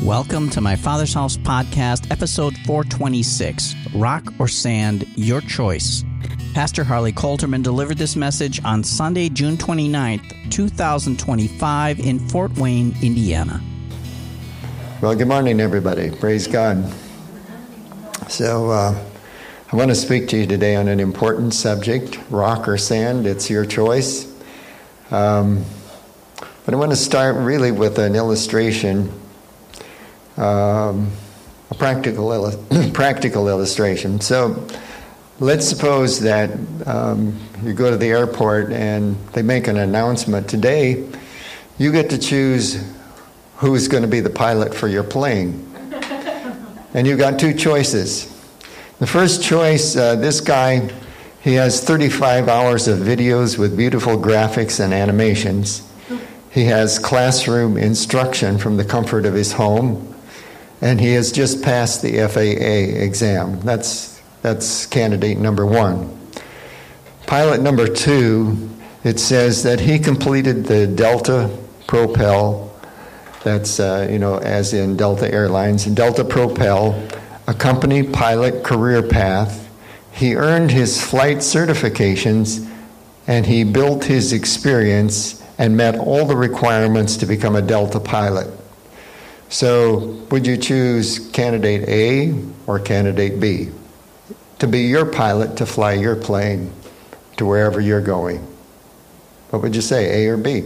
Welcome to my Father's House podcast, episode 426, Rock or Sand, Your Choice. Pastor Harley Coulterman delivered this message on Sunday, June 29th, 2025 in Fort Wayne, Indiana. Well, good morning, everybody. Praise God. So, I want to speak to you today on an important subject, rock or sand. It's your choice. But I want to start really with an illustration, a practical illustration. So let's suppose that you go to the airport and they make an announcement. Today, you get to choose who's going to be the pilot for your plane. And you've got two choices. The first choice, this guy, he has 35 hours of videos with beautiful graphics and animations. He has classroom instruction from the comfort of his home. And he has just passed the FAA exam. That's candidate number one. Pilot number two, it says that he completed the Delta Propel, that's, as in Delta Airlines, Delta Propel, a company pilot career path. He earned his flight certifications, and he built his experience and met all the requirements to become a Delta pilot. So, would you choose candidate A or candidate B to be your pilot to fly your plane to wherever you're going? What would you say, A or B?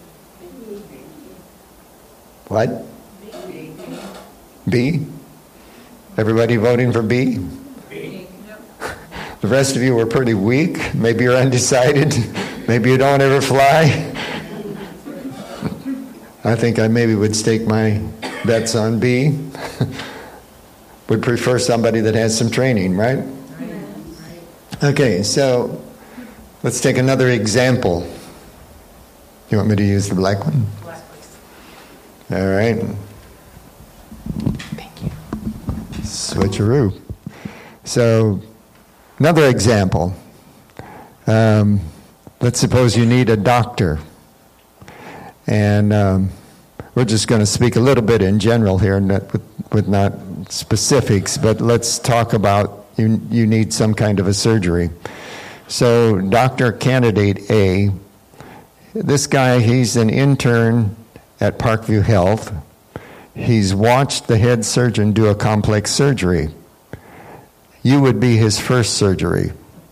What? B? Everybody voting for B? B. The rest of you were pretty weak. Maybe you're undecided. Maybe you don't ever fly. I think I maybe would stake my bets on B. Would prefer somebody that has some training, right? Okay, so let's take another example. You want me to use the black one? Black, please. All right. Thank you. Switcheroo. So, another example. Let's suppose you need a doctor. And we're just going to speak a little bit in general here, with not specifics, but let's talk about you need some kind of a surgery. So Dr. Candidate A, this guy, he's an intern at Parkview Health. He's watched the head surgeon do a complex surgery. You would be his first surgery.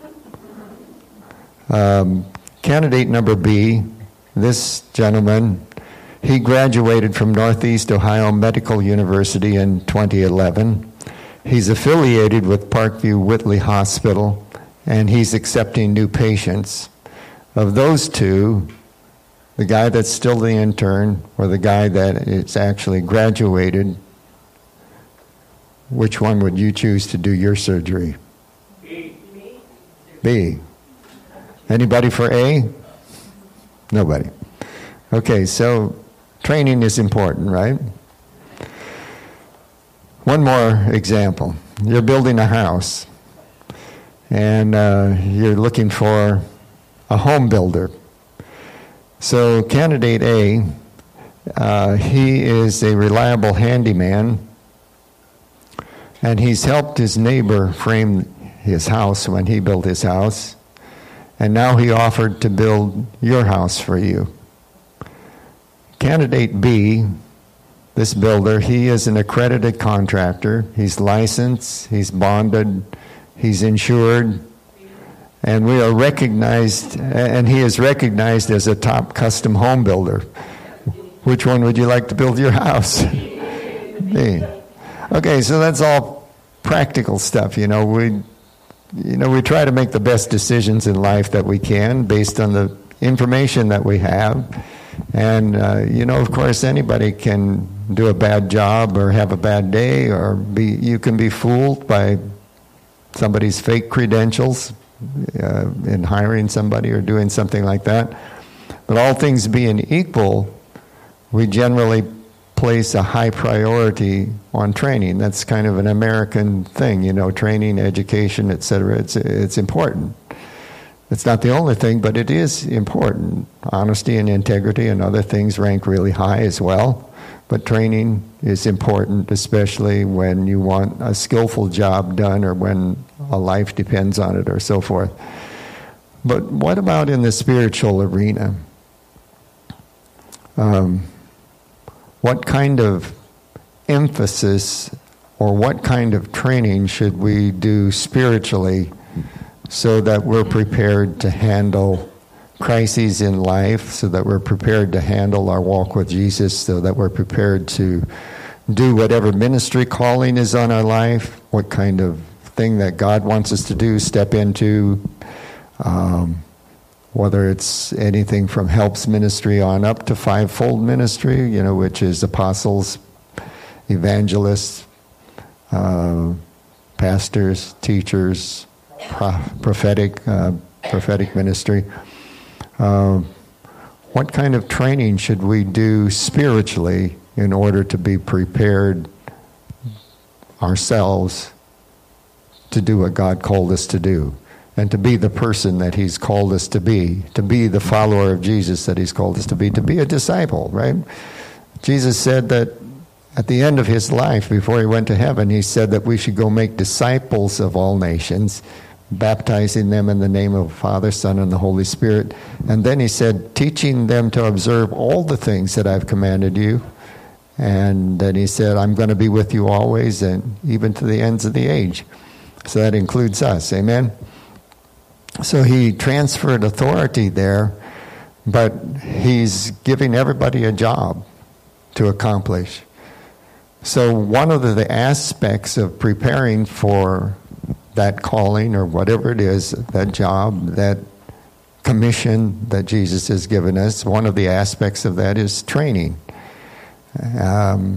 Candidate number B, this gentleman, he graduated from Northeast Ohio Medical University in 2011. He's affiliated with Parkview Whitley Hospital, and he's accepting new patients. Of those two, the guy that's still the intern or the guy that is actually graduated, which one would you choose to do your surgery? B. B. Anybody for A? Nobody. Okay, so training is important, right? One more example. You're building a house, and you're looking for a home builder. So candidate A, he is a reliable handyman, and he's helped his neighbor frame his house when he built his house. And now he offered to build your house for you. Candidate B, this builder, he is an accredited contractor. He's licensed, he's bonded, he's insured, and we are recognized, and he is recognized as a top custom home builder. Which one would you like to build your house? B. Okay, so that's all practical stuff, we try to make the best decisions in life that we can based on the information that we have. And, of course, anybody can do a bad job or have a bad day, or you can be fooled by somebody's fake credentials in hiring somebody or doing something like that. But all things being equal, we generally place a high priority on training. That's kind of an American thing, training, education, etc. It's important. It's not the only thing, but it is important. Honesty and integrity and other things rank really high as well. But training is important, especially when you want a skillful job done or when a life depends on it or so forth. But what about in the spiritual arena? What kind of emphasis or what kind of training should we do spiritually so that we're prepared to handle crises in life, so that we're prepared to handle our walk with Jesus, so that we're prepared to do whatever ministry calling is on our life, what kind of thing that God wants us to do, step into, whether it's anything from helps ministry on up to fivefold ministry, which is apostles, evangelists, pastors, teachers, prophetic ministry. What kind of training should we do spiritually in order to be prepared ourselves to do what God called us to do, and to be the person that He's called us to be the follower of Jesus that He's called us to be a disciple, right? Jesus said that at the end of His life, before He went to heaven, He said that we should go make disciples of all nations, baptizing them in the name of the Father, Son, and the Holy Spirit. And then He said, teaching them to observe all the things that I've commanded you. And then He said, I'm going to be with you always, and even to the ends of the age. So that includes us. Amen? So He transferred authority there, but He's giving everybody a job to accomplish. So one of the aspects of preparing for that calling or whatever it is, that job, that commission that Jesus has given us, one of the aspects of that is training. Of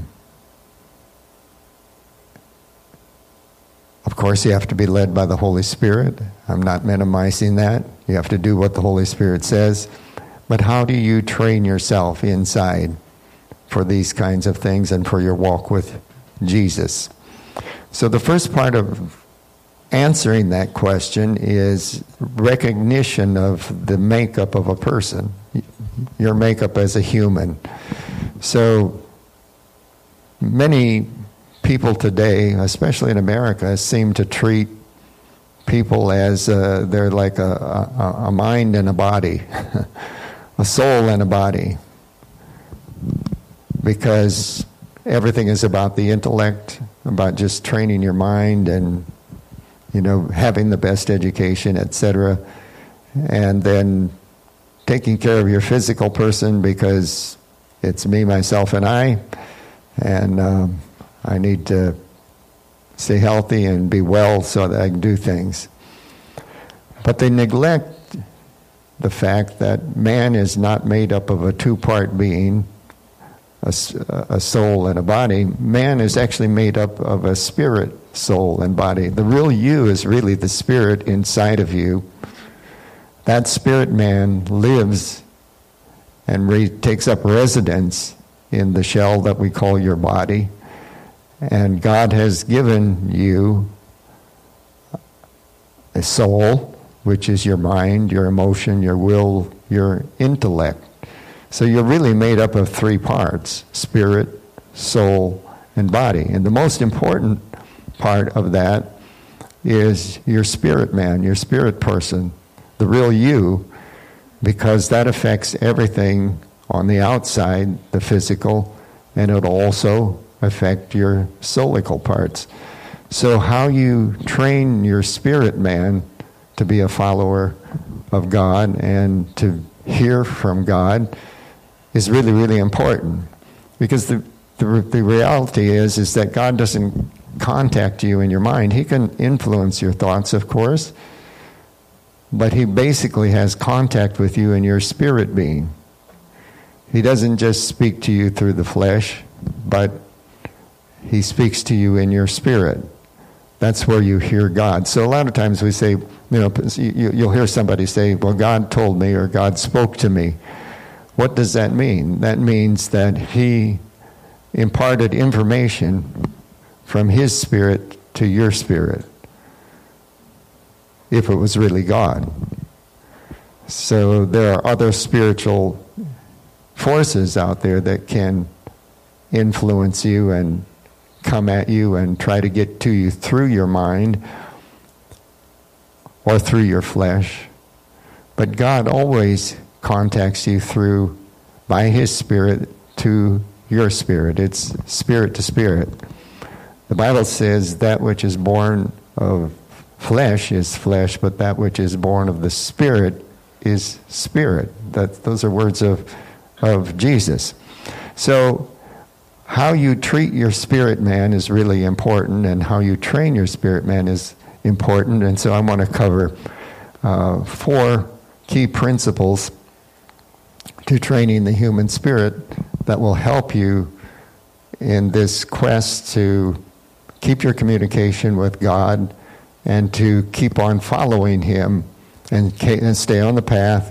course, you have to be led by the Holy Spirit. I'm not minimizing that. You have to do what the Holy Spirit says. But how do you train yourself inside for these kinds of things and for your walk with Jesus? So the first part of answering that question is recognition of the makeup of a person, your makeup as a human. So many people today, especially in America, seem to treat people as they're like a mind and a body, a soul and a body, because everything is about the intellect, about just training your mind and having the best education, etc., and then taking care of your physical person because it's me, myself, and I need to stay healthy and be well so that I can do things. But they neglect the fact that man is not made up of a two-part being, a soul and a body. Man is actually made up of a spirit, soul, and body. The real you is really the spirit inside of you. That spirit man lives and takes up residence in the shell that we call your body. And God has given you a soul, which is your mind, your emotion, your will, your intellect. So you're really made up of three parts: spirit, soul, and body. And the most important part of that is your spirit man, your spirit person, the real you, because that affects everything on the outside, the physical, and it'll also affect your soulical parts. So how you train your spirit man to be a follower of God and to hear from God is really, really important. Because the reality is that God doesn't contact you in your mind. He can influence your thoughts, of course, but He basically has contact with you in your spirit being. He doesn't just speak to you through the flesh, but He speaks to you in your spirit. That's where you hear God. So a lot of times we say, you'll hear somebody say, well, God told me, or God spoke to me. What does that mean? That means that He imparted information from His spirit to your spirit, if it was really God. So there are other spiritual forces out there that can influence you and come at you and try to get to you through your mind or through your flesh. But God always contacts you through, by His Spirit, to your spirit. It's spirit to spirit. The Bible says that which is born of flesh is flesh, but that which is born of the Spirit is spirit. Those are words of Jesus. So how you treat your spirit man is really important, and how you train your spirit man is important. And so I want to cover 4 key principles to training the human spirit that will help you in this quest to keep your communication with God and to keep on following Him and stay on the path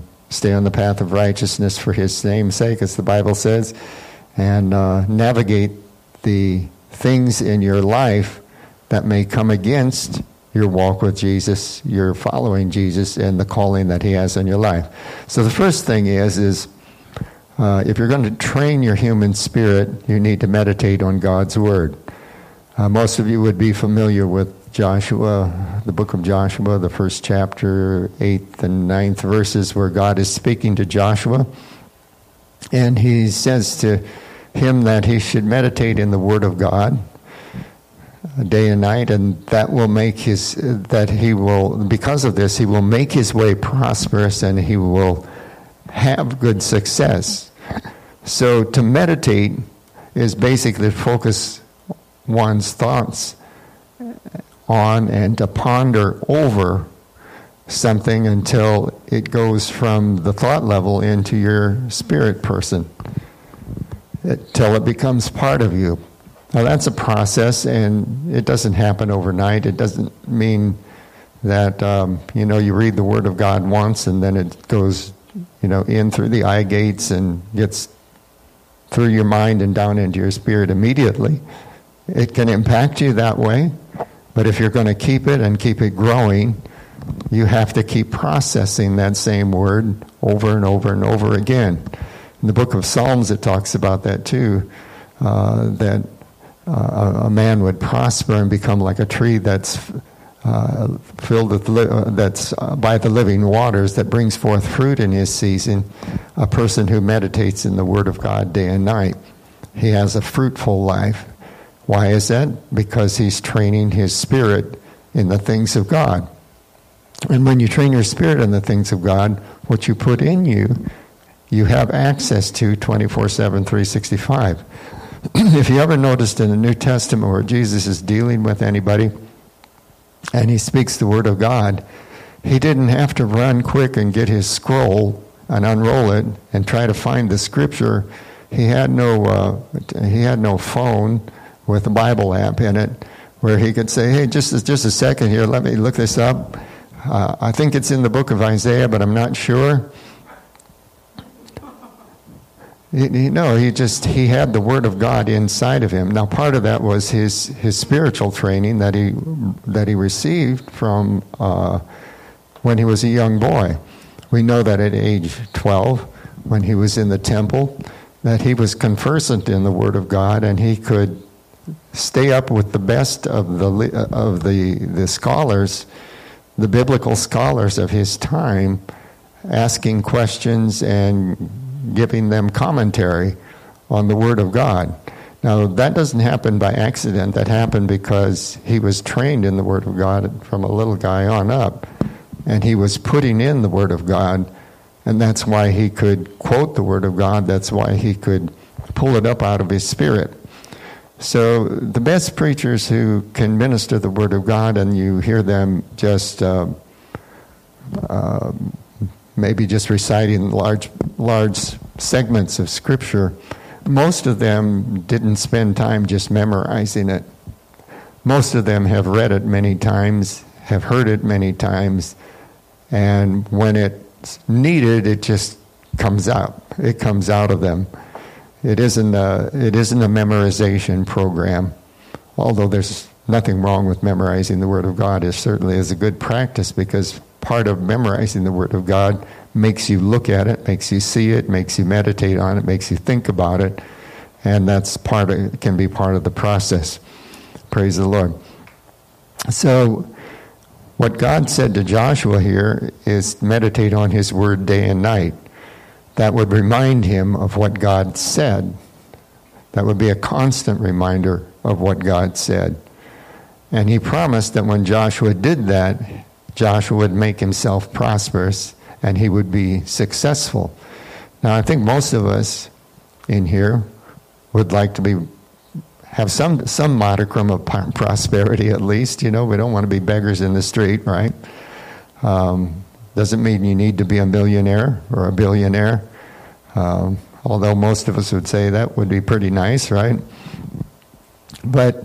of righteousness for His name's sake, as the Bible says, and navigate the things in your life that may come against your walk with Jesus, your following Jesus, and the calling that He has on your life. So the first thing is if you're going to train your human spirit, you need to meditate on God's Word. Most of you would be familiar with Joshua, the book of Joshua, the first chapter, 8th and 9th verses, where God is speaking to Joshua. And He says to him that he should meditate in the Word of God day and night, and that will make because of this, he will make his way prosperous and he will have good success. So to meditate is basically focus one's thoughts on and to ponder over something until it goes from the thought level into your spirit person, till it becomes part of you. Now that's a process, and it doesn't happen overnight. It doesn't mean that you read the Word of God once and then it goes in through the eye gates and gets through your mind and down into your spirit immediately. It can impact you that way, but if you're going to keep it and keep it growing, you have to keep processing that same word over and over and over again. In the book of Psalms, it talks about that too, that a man would prosper and become like a tree that's filled with that's by the living waters, that brings forth fruit in his season. A person who meditates in the Word of God day and night, he has a fruitful life. Why is that? Because he's training his spirit in the things of God. And when you train your spirit in the things of God, what you put in you, you have access to 24/7, 365. If you ever noticed in the New Testament where Jesus is dealing with anybody and he speaks the Word of God, he didn't have to run quick and get his scroll and unroll it and try to find the scripture. He had no phone with a Bible app in it where he could say, hey, just a second here, let me look this up. I think it's in the book of Isaiah, but I'm not sure. He had the Word of God inside of him. Now, part of that was his spiritual training that he received from when he was a young boy. We know that at age 12, when he was in the temple, that he was conversant in the Word of God, and he could stay up with the best of the scholars, the biblical scholars of his time, asking questions and giving them commentary on the Word of God. Now, that doesn't happen by accident. That happened because he was trained in the Word of God from a little guy on up, and he was putting in the Word of God, and that's why he could quote the Word of God. That's why he could pull it up out of his spirit. So the best preachers who can minister the Word of God, and you hear them just maybe just reciting large segments of Scripture, most of them didn't spend time just memorizing it. Most of them have read it many times, have heard it many times, and when it's needed, it just comes out. It comes out of them. It isn't a memorization program, although there's nothing wrong with memorizing the Word of God. It certainly is a good practice, because part of memorizing the Word of God makes you look at it, makes you see it, makes you meditate on it, makes you think about it. And that's can be part of the process. Praise the Lord. So, what God said to Joshua here is meditate on his word day and night. That would remind him of what God said. That would be a constant reminder of what God said. And he promised that when Joshua did that, Joshua would make himself prosperous and he would be successful. Now, I think most of us in here would like to have some modicum of prosperity at least. We don't want to be beggars in the street, right? Doesn't mean you need to be a millionaire or a billionaire. Although most of us would say that would be pretty nice, right? But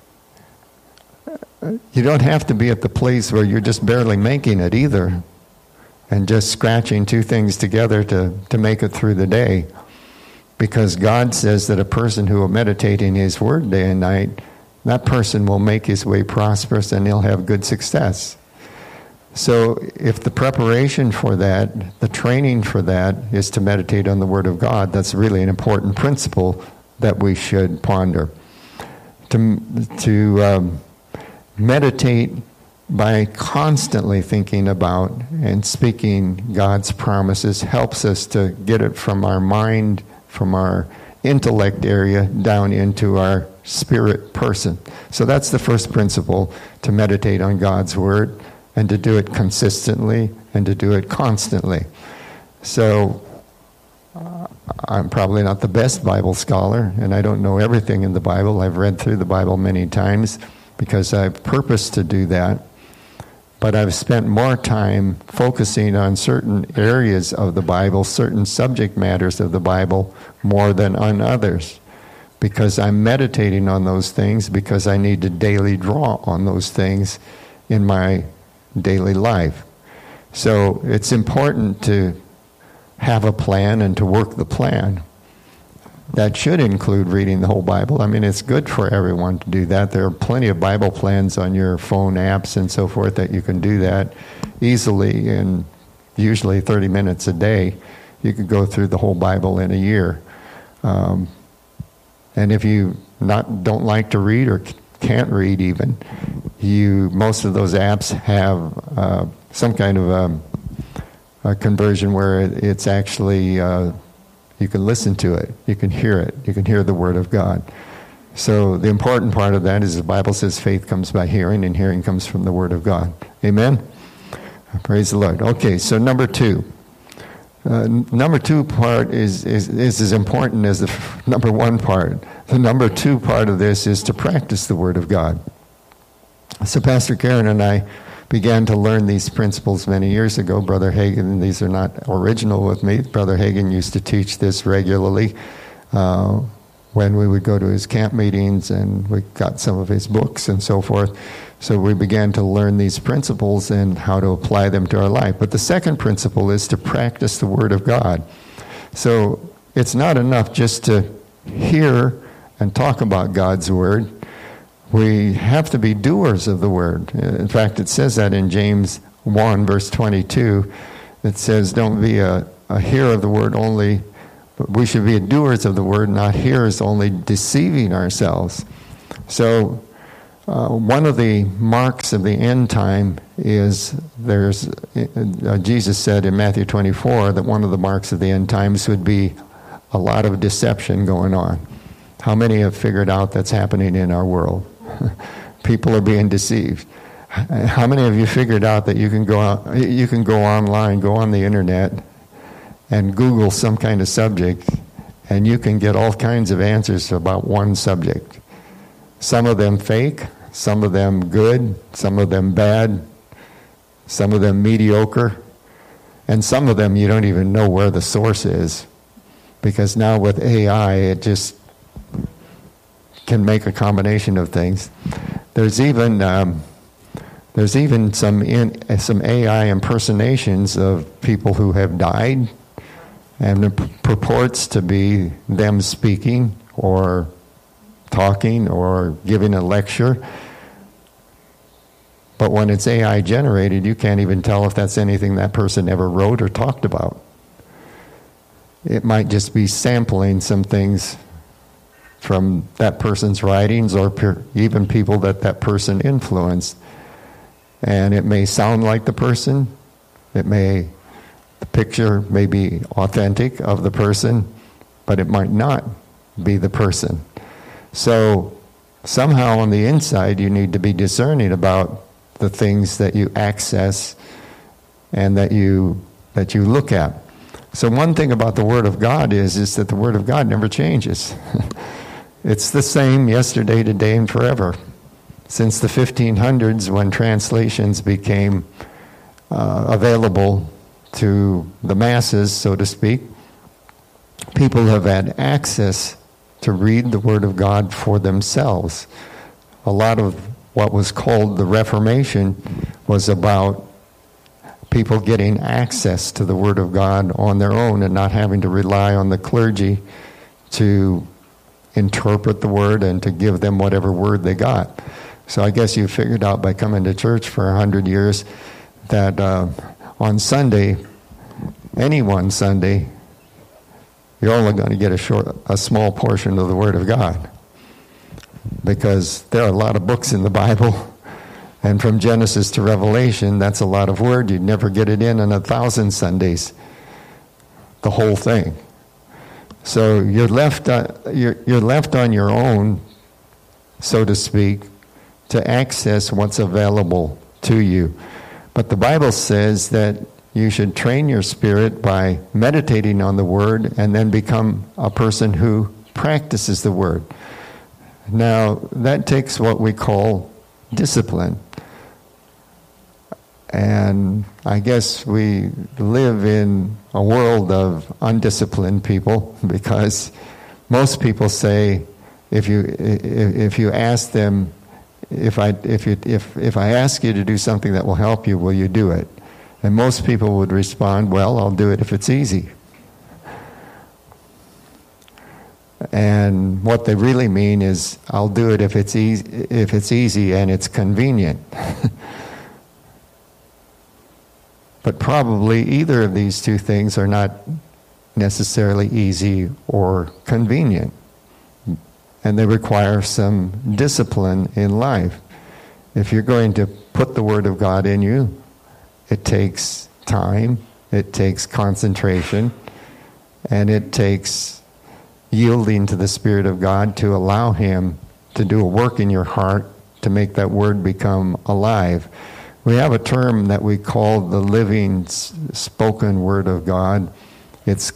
you don't have to be at the place where you're just barely making it either and just scratching two things together to make it through the day. Because God says that a person who will meditate in his word day and night, that person will make his way prosperous and he'll have good success. So if the preparation for that, the training for that is to meditate on the word of God, that's really an important principle that we should ponder. To meditate by constantly thinking about and speaking God's promises helps us to get it from our mind, from our intellect area down into our spirit person. So that's the first principle, to meditate on God's word and to do it consistently and to do it constantly. So I'm probably not the best Bible scholar, and I don't know everything in the Bible. I've read through the Bible many times because I've purposed to do that. But I've spent more time focusing on certain areas of the Bible, certain subject matters of the Bible, more than on others. Because I'm meditating on those things, because I need to daily draw on those things in my daily life. So it's important to have a plan and to work the plan. That should include reading the whole Bible. I mean, it's good for everyone to do that. There are plenty of Bible plans on your phone apps and so forth that you can do that easily in usually 30 minutes a day. You could go through the whole Bible in a year. And if you don't like to read or can't read even, most of those apps have some kind of a conversion where it's actually you can listen to it, you can hear it, you can hear the Word of God. So the important part of that is the Bible says faith comes by hearing, and hearing comes from the Word of God. Amen? Praise the Lord. Okay, so number two. Number two part is as important as the number one part. The number two part of this is to practice the Word of God. So Pastor Karen and I began to learn these principles many years ago. Brother Hagin, these are not original with me. Brother Hagin used to teach this regularly when we would go to his camp meetings, and we got some of his books and so forth. So we began to learn these principles and how to apply them to our life. But the second principle is to practice the Word of God. So it's not enough just to hear and talk about God's Word. We have to be doers of the Word. In fact, it says that in James 1, verse 22. It says, don't be a hearer of the Word only, but we should be doers of the Word, not hearers only, deceiving ourselves. So one of the marks of the end time is Jesus said in Matthew 24 that one of the marks of the end times would be a lot of deception going on. How many have figured out that's happening in our world? People are being deceived. How many of you figured out that you can go online, go on the internet, and Google some kind of subject, and you can get all kinds of answers about one subject? Some of them fake, some of them good, some of them bad, some of them mediocre, and some of them you don't even know where the source is, because now with AI it just can make a combination of things. There's even some AI impersonations of people who have died, and it purports to be them speaking or talking or giving a lecture. But when it's AI generated, you can't even tell if that's anything that person ever wrote or talked about. It might just be sampling some things from that person's writings or even people that person influenced. And it may sound like the person. The picture may be authentic of the person, but it might not be the person. So somehow on the inside you need to be discerning about the things that you access and that you look at. So one thing about the Word of God is that the Word of God never changes. It's the same yesterday, today, and forever. Since the 1500s, when translations became available to the masses, so to speak, people have had access to read the Word of God for themselves. A lot of what was called the Reformation was about people getting access to the Word of God on their own and not having to rely on the clergy to interpret the Word and to give them whatever word they got. So I guess you figured out by coming to church for 100 years that on Sunday, any one Sunday, you're only going to get a small portion of the Word of God, because there are a lot of books in the Bible, and from Genesis to Revelation, that's a lot of word. You'd never get it in 1,000 Sundays, the whole thing. So you're left on your own, so to speak, to access what's available to you. But the Bible says that you should train your spirit by meditating on the Word and then become a person who practices the Word. Now, that takes what we call discipline. And I guess we live in a world of undisciplined people, because most people say, if you ask them, if I ask you to do something that will help you, will you do it? And most people would respond, well, I'll do it if it's easy. And what they really mean is, I'll do it if it's easy and it's convenient. But probably either of these two things are not necessarily easy or convenient. And they require some discipline in life. If you're going to put the Word of God in you, it takes time, it takes concentration, and it takes yielding to the Spirit of God to allow Him to do a work in your heart to make that Word become alive. We have a term that we call the living spoken Word of God. It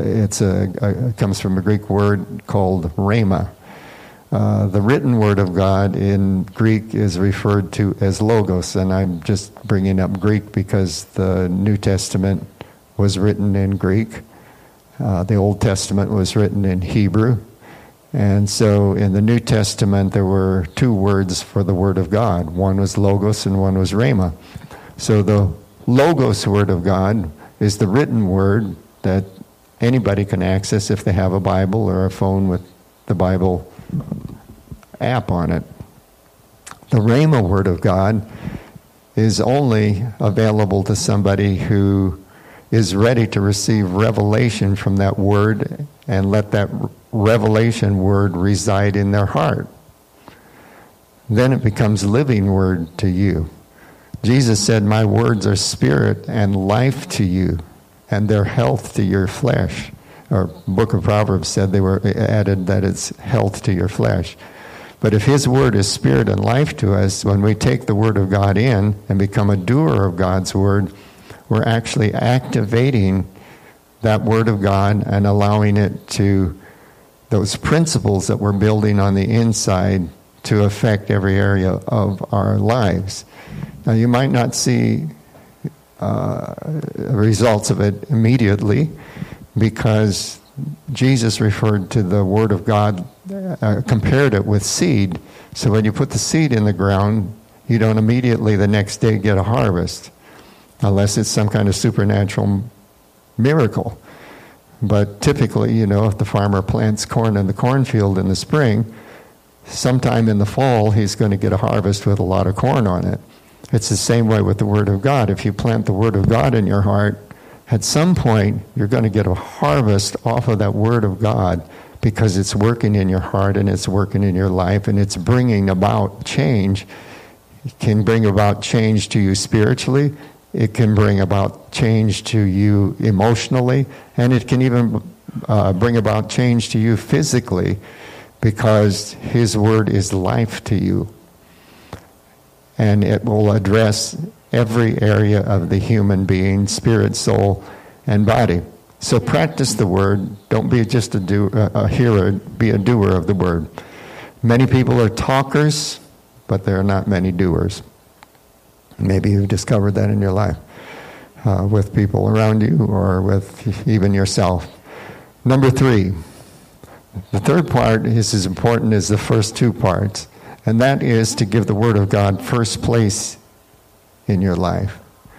comes from a Greek word called rhema. The written Word of God in Greek is referred to as logos, and I'm just bringing up Greek because the New Testament was written in Greek. The Old Testament was written in Hebrew. And so in the New Testament, there were two words for the Word of God. One was logos and one was rhema. So the logos Word of God is the written Word that anybody can access if they have a Bible or a phone with the Bible app on it. The rhema Word of God is only available to somebody who is ready to receive revelation from that Word and let that revelation Word reside in their heart. Then it becomes living Word to you. Jesus said, my words are spirit and life to you, and they're health to your flesh. Or Book of Proverbs said they were added that it's health to your flesh. But if His Word is spirit and life to us, when we take the Word of God in and become a doer of God's Word, we're actually activating that Word of God and allowing it to, those principles that we're building on the inside, to affect every area of our lives. Now, you might not see results of it immediately, because Jesus referred to the Word of God, compared it with seed. So when you put the seed in the ground, you don't immediately the next day get a harvest, unless it's some kind of supernatural miracle. But typically, if the farmer plants corn in the cornfield in the spring, sometime in the fall he's going to get a harvest with a lot of corn on it. It's the same way with the Word of God. If you plant the Word of God in your heart, at some point you're going to get a harvest off of that Word of God, because it's working in your heart and it's working in your life and it's bringing about change. It can bring about change to you spiritually. It can bring about change to you emotionally, and it can even bring about change to you physically, because His Word is life to you. And it will address every area of the human being, spirit, soul, and body. So practice the Word. Don't be just a hearer, be a doer of the Word. Many people are talkers, but there are not many doers. Maybe you've discovered that in your life, with people around you or with even yourself. Number 3, the third part is as important as the first two parts, and that is to give the Word of God first place in your life.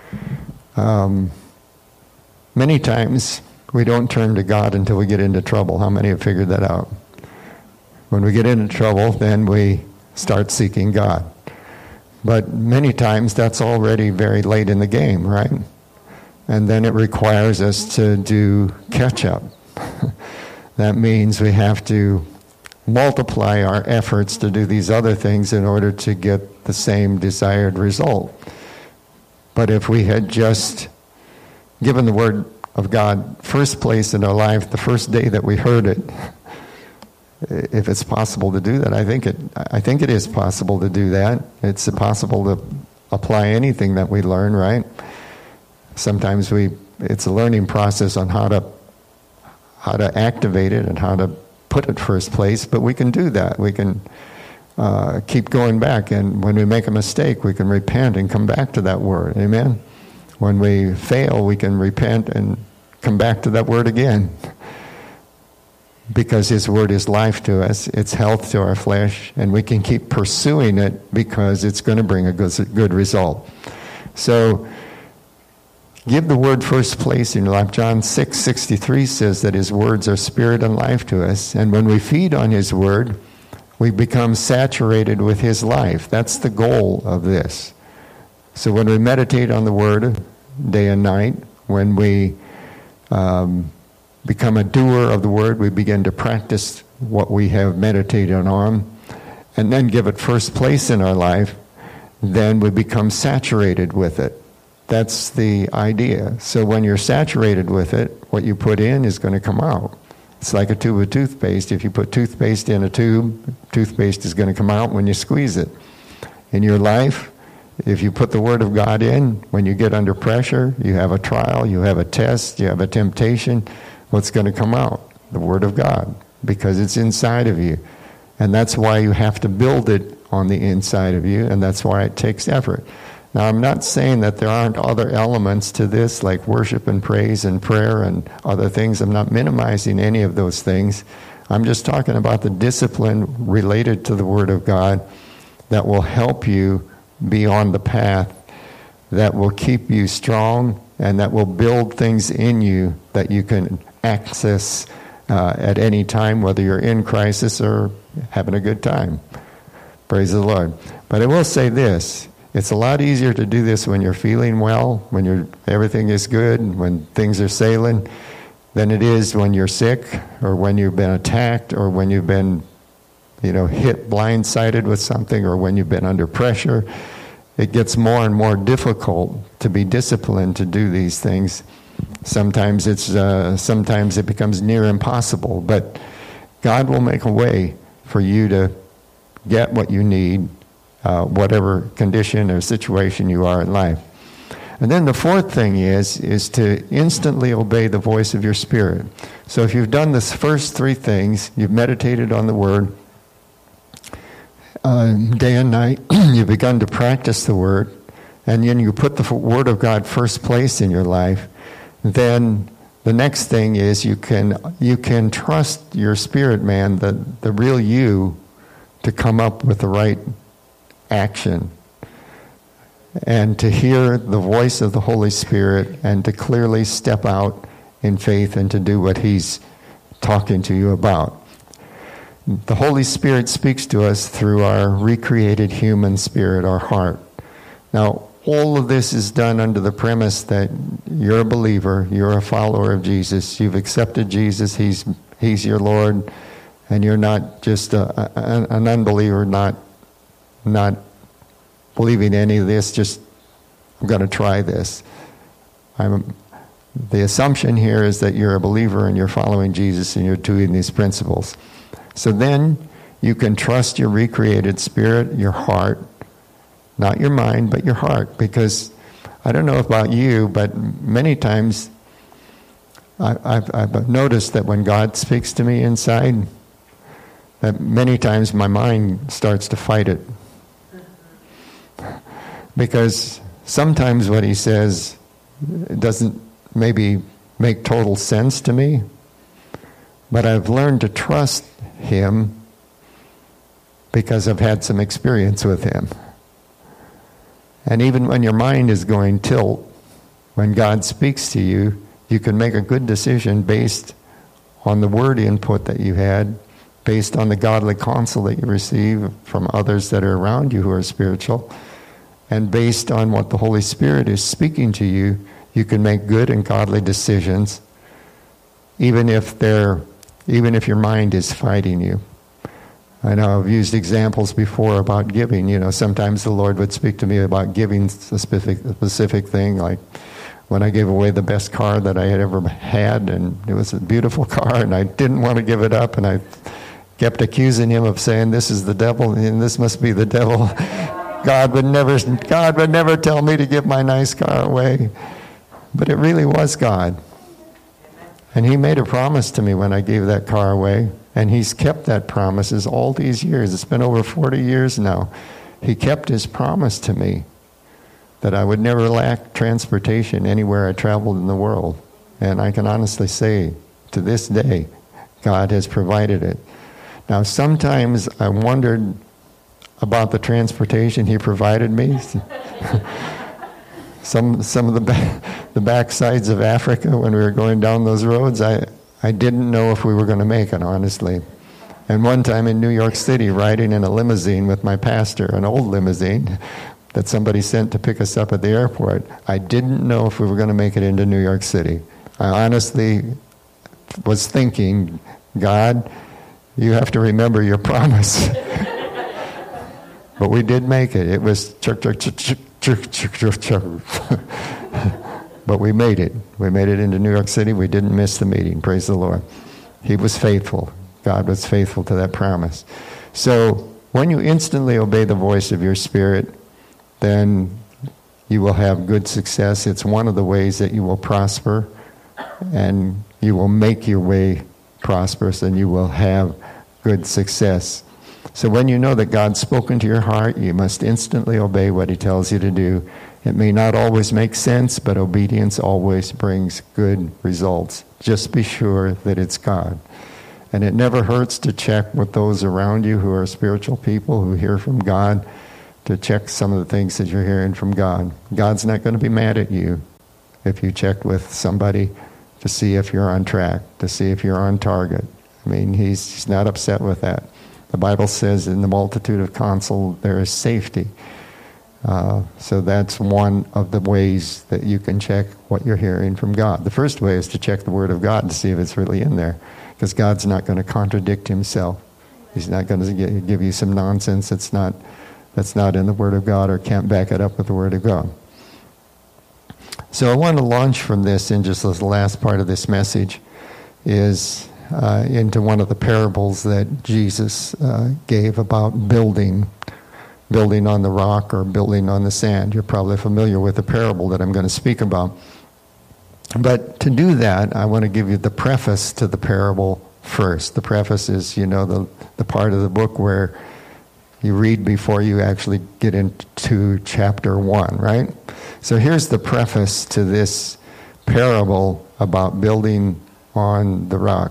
Many times we don't turn to God until we get into trouble. How many have figured that out? When we get into trouble, then we start seeking God. But many times that's already very late in the game, right? And then it requires us to do catch-up. That means we have to multiply our efforts to do these other things in order to get the same desired result. But if we had just given the Word of God first place in our life the first day that we heard it, if it's possible to do that, I think it is possible to do that. It's possible to apply anything that we learn, right? Sometimes it's a learning process on how to activate it and how to put it first place, but we can do that. We can keep going back, and when we make a mistake, we can repent and come back to that Word. Amen? When we fail, we can repent and come back to that Word again. Because His Word is life to us, it's health to our flesh, and we can keep pursuing it because it's going to bring a good result. So, give the Word first place in your life. John 6:63 says that His words are spirit and life to us, and when we feed on His Word, we become saturated with His life. That's the goal of this. So when we meditate on the Word day and night, when we become a doer of the Word, we begin to practice what we have meditated on, and then give it first place in our life, then we become saturated with it. That's the idea. So when you're saturated with it, what you put in is going to come out. It's like a tube of toothpaste. If you put toothpaste in a tube, toothpaste is going to come out when you squeeze it. In your life, if you put the Word of God in, when you get under pressure, you have a trial, you have a test, you have a temptation, what's going to come out? The Word of God, because it's inside of you. And that's why you have to build it on the inside of you, and that's why it takes effort. Now, I'm not saying that there aren't other elements to this, like worship and praise and prayer and other things. I'm not minimizing any of those things. I'm just talking about the discipline related to the Word of God that will help you be on the path, that will keep you strong, and that will build things in you that you can access at any time, whether you're in crisis or having a good time. Praise the Lord. But I will say this. It's a lot easier to do this when you're feeling well, when everything is good, when things are sailing, than it is when you're sick or when you've been attacked or when you've been, hit blindsided with something or when you've been under pressure. It gets more and more difficult to be disciplined to do these things. Sometimes it becomes near impossible, but God will make a way for you to get what you need, whatever condition or situation you are in life. And then the fourth thing is to instantly obey the voice of your spirit. So if you've done the first three things, you've meditated on the Word day and night, you've begun to practice the Word, and then you put the Word of God first place in your life, then the next thing is you can trust your spirit man, the real you, to come up with the right action and to hear the voice of the Holy Spirit and to clearly step out in faith and to do what He's talking to you about. The Holy Spirit speaks to us through our recreated human spirit, our heart. Now, all of this is done under the premise that you're a believer, you're a follower of Jesus, you've accepted Jesus, He's your Lord, and you're not just an unbeliever, not believing any of this, just, I'm going to try this. The assumption here is that you're a believer and you're following Jesus and you're doing these principles. So then you can trust your recreated spirit, your heart, not your mind, but your heart. Because I don't know about you, but many times I've noticed that when God speaks to me inside, that many times my mind starts to fight it. Because sometimes what he says doesn't maybe make total sense to me, but I've learned to trust him because I've had some experience with him. And even when your mind is going tilt, when God speaks to you, you can make a good decision based on the word input that you had, based on the godly counsel that you receive from others that are around you who are spiritual, and based on what the Holy Spirit is speaking to you, you can make good and godly decisions, even if your mind is fighting you. I know I've used examples before about giving. You know, sometimes the Lord would speak to me about giving a specific thing, like when I gave away the best car that I had ever had, and it was a beautiful car, and I didn't want to give it up, and I kept accusing him of saying, this is the devil, and this must be the devil. God would never tell me to give my nice car away. But it really was God. And he made a promise to me when I gave that car away. And he's kept that promises all these years. It's been over 40 years now. He kept his promise to me that I would never lack transportation anywhere I traveled in the world. And I can honestly say, to this day, God has provided it. Now, sometimes I wondered about the transportation he provided me. Some of the backsides of Africa, when we were going down those roads, I didn't know if we were going to make it, honestly. And one time in New York City, riding in a limousine with my pastor, an old limousine that somebody sent to pick us up at the airport, I didn't know if we were going to make it into New York City. I honestly was thinking, God, you have to remember your promise. But we did make it. It was but we made it. We made it into New York City. We didn't miss the meeting. Praise the Lord. He was faithful. God was faithful to that promise. So when you instantly obey the voice of your spirit, then you will have good success. It's one of the ways that you will prosper, and you will make your way prosperous, and you will have good success. So when you know that God's spoken to your heart, you must instantly obey what he tells you to do. It may not always make sense, but obedience always brings good results. Just be sure that it's God. And it never hurts to check with those around you who are spiritual people, who hear from God, to check some of the things that you're hearing from God. God's not going to be mad at you if you check with somebody to see if you're on track, to see if you're on target. I mean, he's not upset with that. The Bible says in the multitude of counsel there is safety. So that's one of the ways that you can check what you're hearing from God. The first way is to check the Word of God to see if it's really in there, because God's not going to contradict himself. He's not going to give you some nonsense that's not in the Word of God or can't back it up with the Word of God. So I want to launch from this in just this last part of this message is into one of the parables that Jesus gave about building on the rock or building on the sand. You're probably familiar with the parable that I'm going to speak about. But to do that, I want to give you the preface to the parable first. The preface is, the part of the book where you read before you actually get into chapter 1, right? So here's the preface to this parable about building on the rock.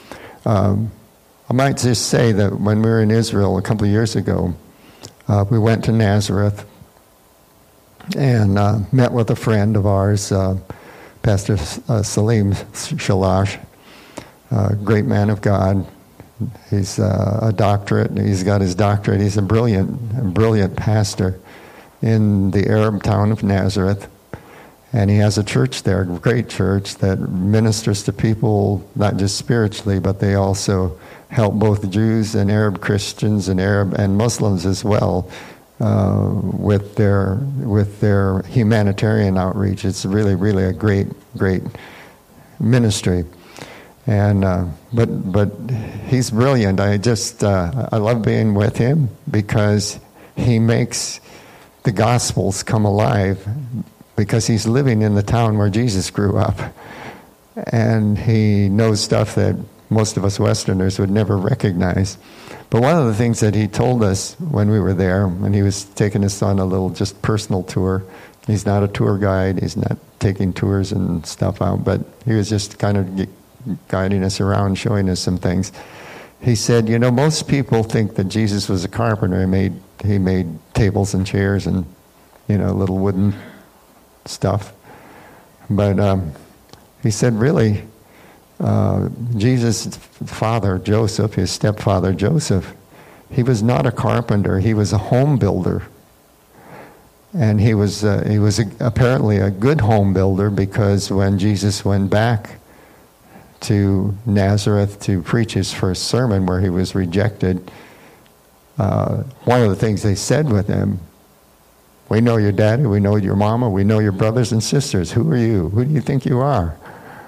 I might just say that when we were in Israel a couple of years ago, we went to Nazareth and met with a friend of ours, Pastor Salim Shalash, a great man of God. He's a doctorate. He's got his doctorate. He's a brilliant pastor in the Arab town of Nazareth. And he has a church there, a great church that ministers to people, not just spiritually, but they also help both Jews and Arab Christians and Arab and Muslims as well with their humanitarian outreach. It's really, really a great ministry. And but he's brilliant. I love being with him because he makes the Gospels come alive, because he's living in the town where Jesus grew up, and he knows stuff that most of us Westerners would never recognize. But one of the things that he told us when we were there, when he was taking us on a little just personal tour, he's not a tour guide, he's not taking tours and stuff out, but he was just kind of guiding us around, showing us some things. He said, most people think that Jesus was a carpenter. He made tables and chairs and, little wooden stuff. But he said, really, Jesus' father, Joseph, his stepfather, Joseph, he was not a carpenter. He was a home builder. And he was apparently a good home builder, because when Jesus went back to Nazareth to preach his first sermon where he was rejected, one of the things they said with him, "We know your daddy, we know your mama, we know your brothers and sisters. Who are you? Who do you think you are?"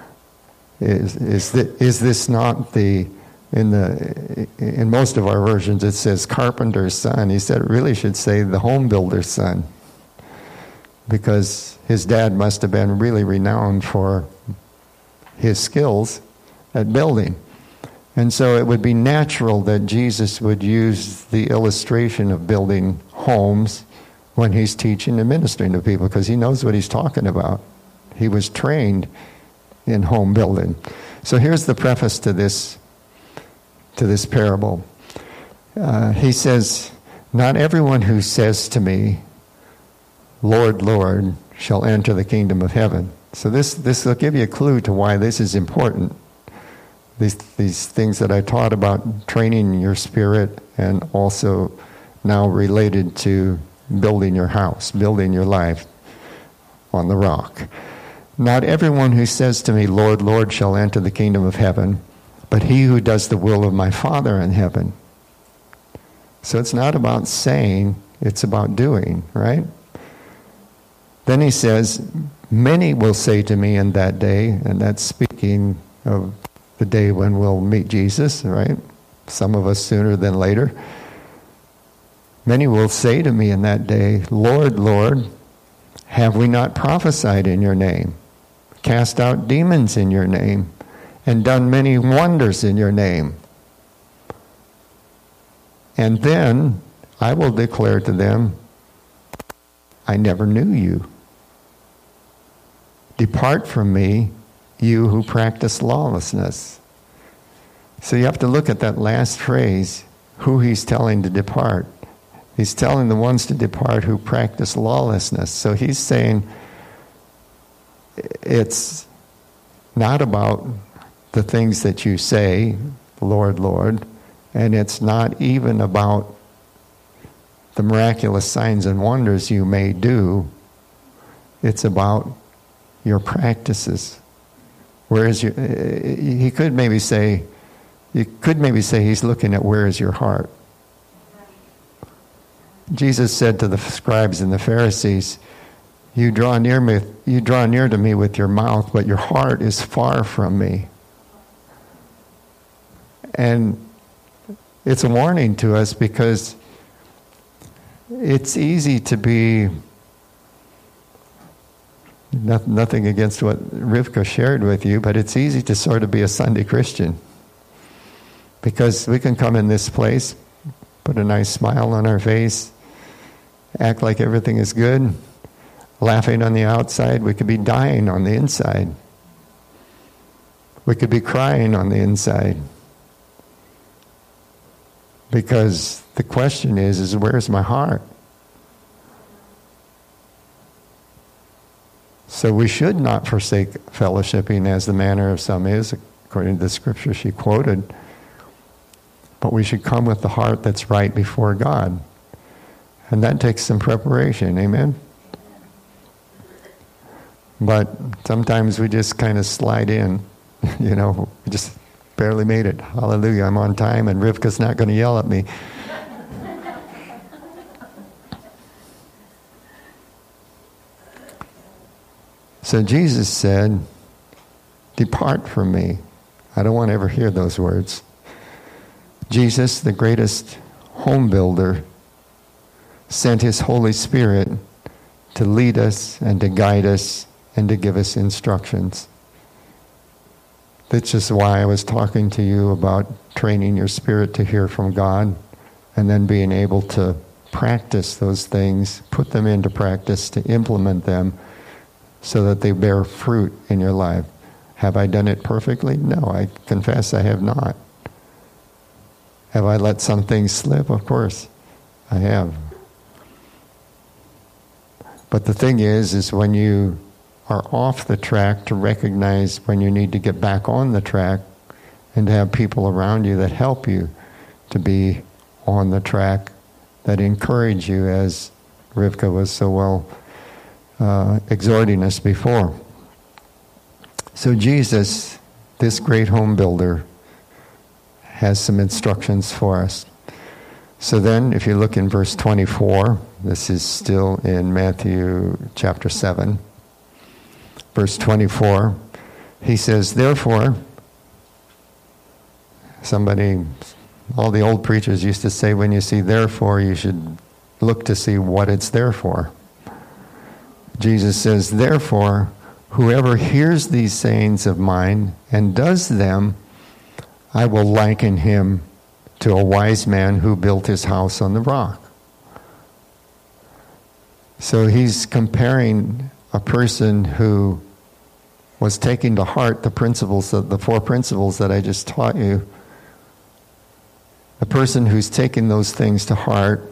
Is this not in most of our versions it says carpenter's son. He said it really should say the home builder's son, because his dad must have been really renowned for his skills at building. And so it would be natural that Jesus would use the illustration of building homes when he's teaching and ministering to people, because he knows what he's talking about. He was trained in home building. So here's the preface to this parable. He says, "Not everyone who says to me, 'Lord, Lord,' shall enter the kingdom of heaven." So this will give you a clue to why this is important. These things that I taught about training your spirit, and also now related to building your house, building your life on the rock. "Not everyone who says to me, 'Lord, Lord,' shall enter the kingdom of heaven, but he who does the will of my Father in heaven." So it's not about saying, it's about doing, right? Then he says, "Many will say to me in that day," and that's speaking of the day when we'll meet Jesus, right? Some of us sooner than later. "Many will say to me in that day, 'Lord, Lord, have we not prophesied in your name, cast out demons in your name, and done many wonders in your name?' And then I will declare to them, 'I never knew you. Depart from me, you who practice lawlessness.'" So you have to look at that last phrase, who he's telling to depart. He's telling the ones to depart who practice lawlessness. So he's saying it's not about the things that you say, "Lord, Lord," and it's not even about the miraculous signs and wonders you may do. It's about your practices. Whereas you could maybe say he's looking at where is your heart. Jesus said to the scribes and the Pharisees, you draw near to me with your mouth, but your heart is far from me." And it's a warning to us, because it's easy to be, nothing against what Rivka shared with you, but it's easy to sort of be a Sunday Christian. Because we can come in this place, put a nice smile on our face, act like everything is good, laughing on the outside. We could be dying on the inside. We could be crying on the inside. Because the question is where's my heart? So we should not forsake fellowshipping, as the manner of some is, according to the scripture she quoted. But we should come with the heart that's right before God. And that takes some preparation, amen? But sometimes we just kind of slide in, we just barely made it. Hallelujah, I'm on time and Rivka's not going to yell at me. So Jesus said, "Depart from me." I don't want to ever hear those words. Jesus, the greatest home builder, sent his Holy Spirit to lead us and to guide us and to give us instructions. That's just why I was talking to you about training your spirit to hear from God and then being able to practice those things, put them into practice, to implement them so that they bear fruit in your life. Have I done it perfectly? No, I confess I have not. Have I let some things slip? Of course, I have. But the thing is when you are off the track, to recognize when you need to get back on the track and to have people around you that help you to be on the track, that encourage you, as Rivka was so well exhorting us before. So Jesus, this great home builder, has some instructions for us. So then, if you look in verse 24, this is still in Matthew chapter 7, verse 24, he says, "Therefore," all the old preachers used to say, when you see "therefore," you should look to see what it's there for. Jesus says, "Therefore, whoever hears these sayings of mine and does them, I will liken him to a wise man who built his house on the rock." So he's comparing a person who was taking to heart the 4 principles that I just taught you. The person who's taking those things to heart,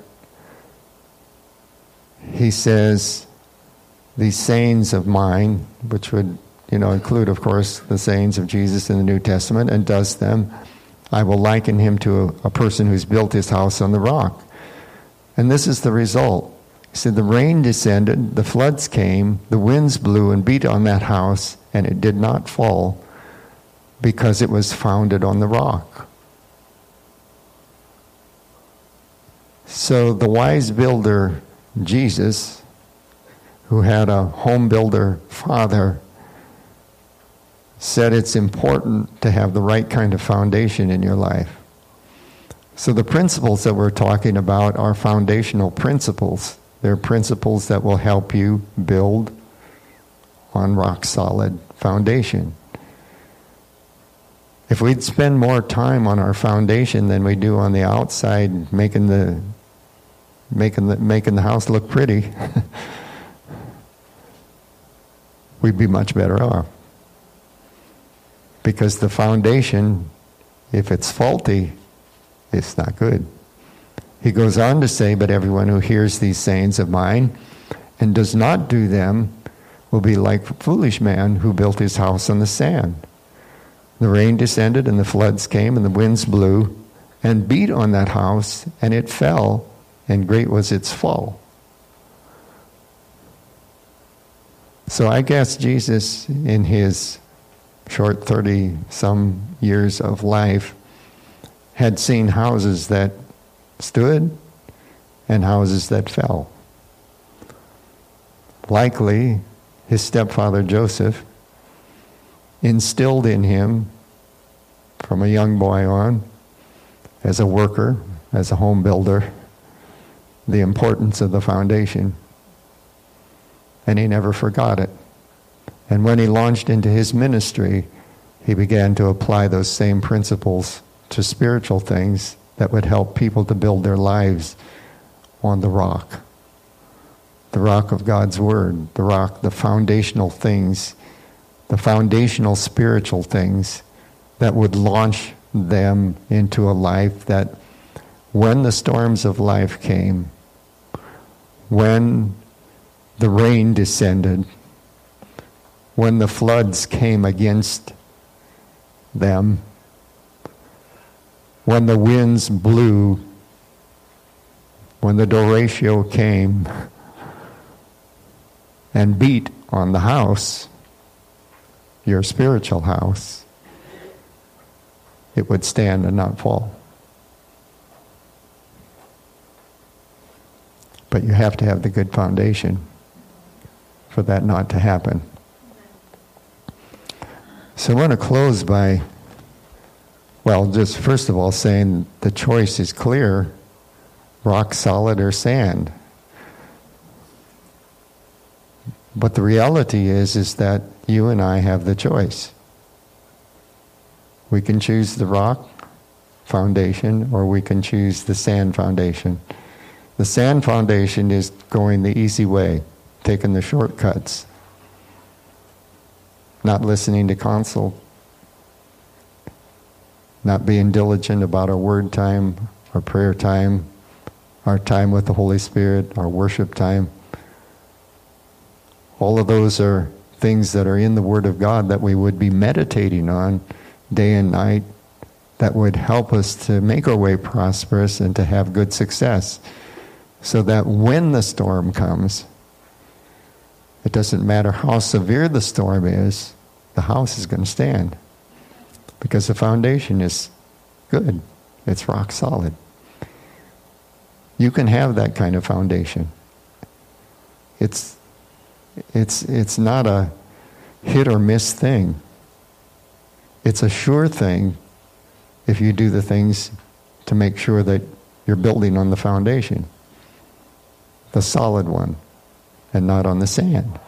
he says, these sayings of mine, which would include, of course, the sayings of Jesus in the New Testament, and does them, I will liken him to a person who's built his house on the rock. And this is the result. He said, the rain descended, the floods came, the winds blew and beat on that house, and it did not fall because it was founded on the rock. So the wise builder, Jesus, who had a home builder father, said it's important to have the right kind of foundation in your life. So the principles that we're talking about are foundational principles. They're principles that will help you build on rock-solid foundation. If we'd spend more time on our foundation than we do on the outside, making the house look pretty, we'd be much better off. Because the foundation, if it's faulty, it's not good. He goes on to say, but everyone who hears these sayings of mine and does not do them will be like a foolish man who built his house on the sand. The rain descended and the floods came and the winds blew and beat on that house, and it fell, and great was its fall. So I guess Jesus, in his short 30-some years of life, had seen houses that stood and houses that fell. Likely, his stepfather Joseph instilled in him, from a young boy on, as a worker, as a home builder, the importance of the foundation. And he never forgot it. And when he launched into his ministry, he began to apply those same principles to spiritual things that would help people to build their lives on the rock of God's Word, the rock, the foundational things, the foundational spiritual things that would launch them into a life that, when the storms of life came, when the rain descended, when the floods came against them, when the winds blew, when the derecho came and beat on the house, your spiritual house, it would stand and not fall. But you have to have the good foundation for that not to happen. So I want to close by, just first of all saying the choice is clear, rock solid or sand. But the reality is that you and I have the choice. We can choose the rock foundation or we can choose the sand foundation. The sand foundation is going the easy way, taking the shortcuts, not listening to counsel, not being diligent about our word time, our prayer time, our time with the Holy Spirit, our worship time. All of those are things that are in the Word of God that we would be meditating on day and night that would help us to make our way prosperous and to have good success. So that when the storm comes, it doesn't matter how severe the storm is, the house is going to stand. Because the foundation is good. It's rock solid. You can have that kind of foundation. It's not a hit or miss thing. It's a sure thing if you do the things to make sure that you're building on the foundation, the solid one, and not on the sand.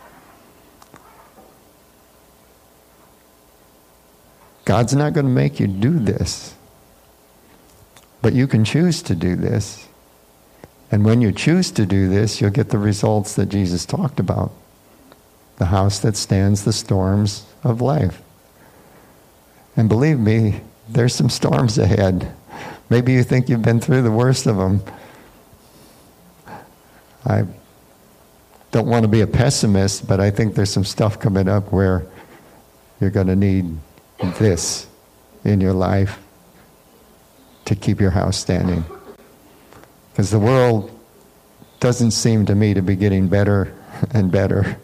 God's not going to make you do this, but you can choose to do this. And when you choose to do this, you'll get the results that Jesus talked about. The house that stands the storms of life. And believe me, there's some storms ahead. Maybe you think you've been through the worst of them. I don't want to be a pessimist, but I think there's some stuff coming up where you're going to need this in your life to keep your house standing. Because the world doesn't seem to me to be getting better and better.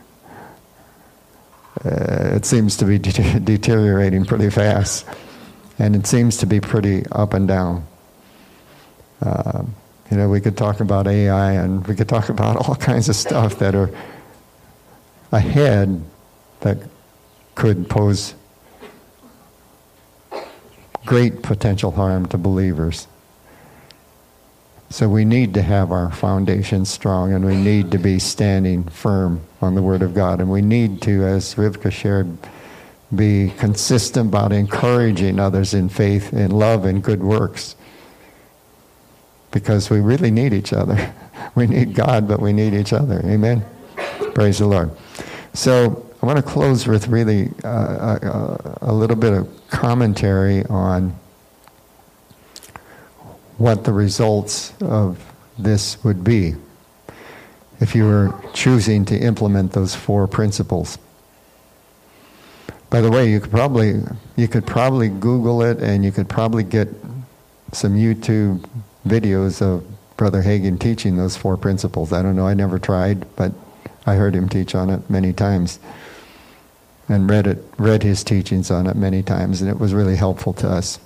It seems to be deteriorating pretty fast. And it seems to be pretty up and down. We could talk about AI and we could talk about all kinds of stuff that are ahead that could pose great potential harm to believers. So we need to have our foundation strong, and we need to be standing firm on the Word of God. And we need to, as Rivka shared, be consistent about encouraging others in faith, in love, and good works. Because we really need each other. We need God, but we need each other. Amen? Praise the Lord. So I want to close with really a little bit of commentary on what the results of this would be if you were choosing to implement those 4 principles. By the way, you could probably Google it, and you could probably get some YouTube videos of Brother Hagin teaching those 4 principles. I don't know, I never tried, but I heard him teach on it many times and read his teachings on it many times, and it was really helpful to us.